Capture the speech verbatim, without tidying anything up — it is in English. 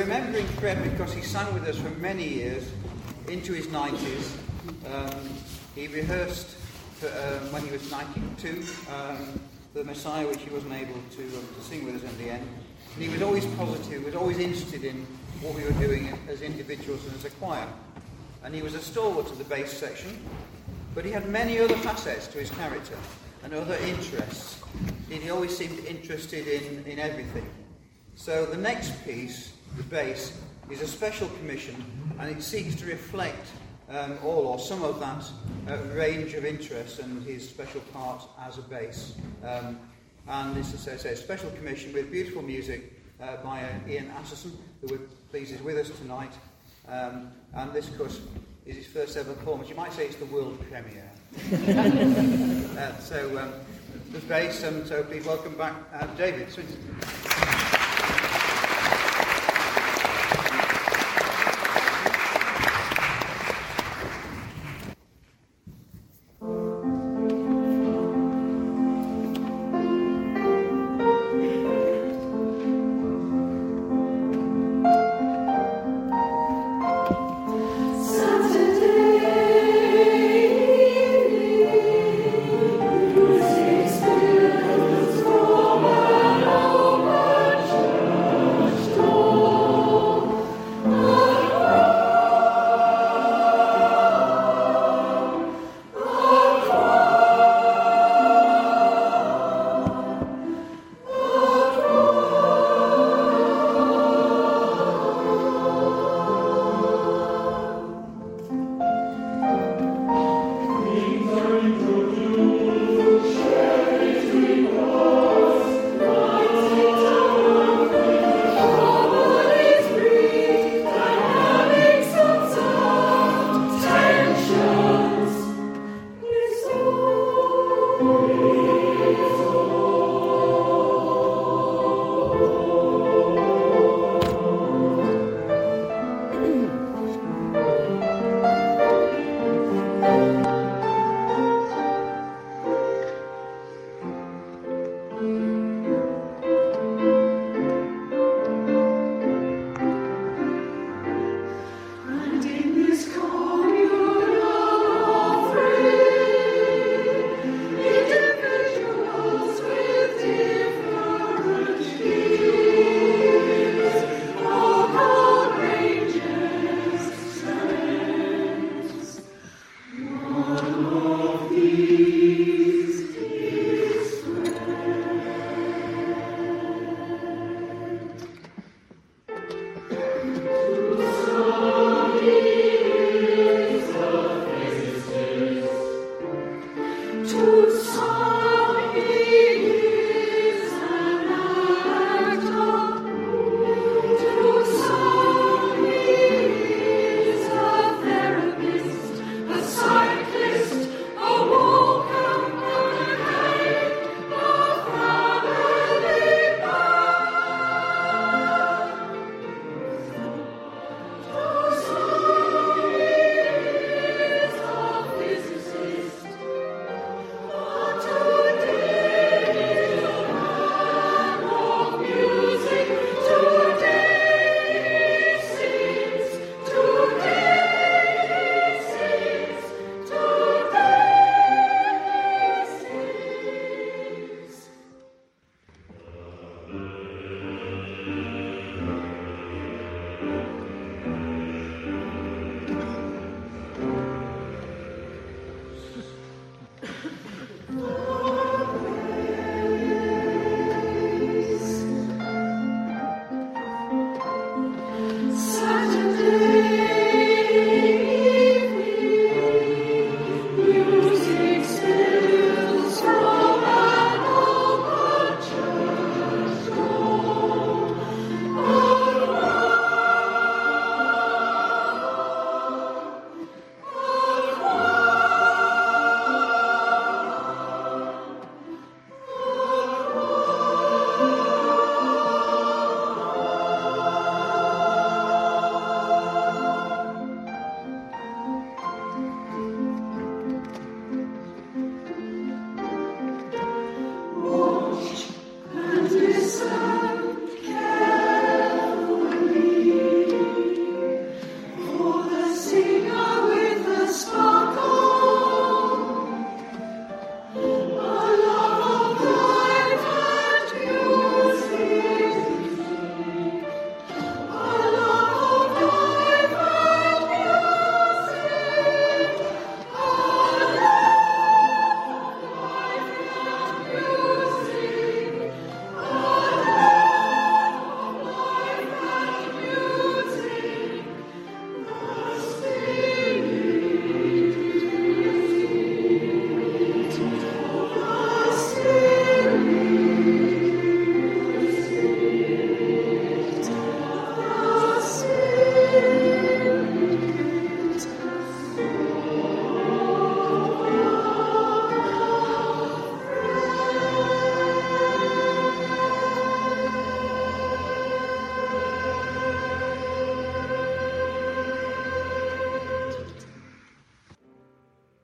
remembering Fred because he sang with us for many years, into his nineties. Um, he rehearsed for, um, when he was ninety-two, um, the Messiah, which he wasn't able to, um, to sing with us in the end. And he was always positive, was always interested in what we were doing as individuals and as a choir. And he was a stalwart of the bass section, but he had many other facets to his character and other interests. He always seemed interested in, in everything. So the next piece, the bass, is a special commission, and it seeks to reflect um, all or some of that uh, range of interests and his special part as a bass. Um, and this is, as I say, a special commission with beautiful music uh, by uh, Ian Atterson, who we're pleased is with us tonight. Um, and this, of course, is his first ever performance. You might say it's the world premiere. uh, so, um, the bass, um, so please welcome back uh, David Swinton. Saturday.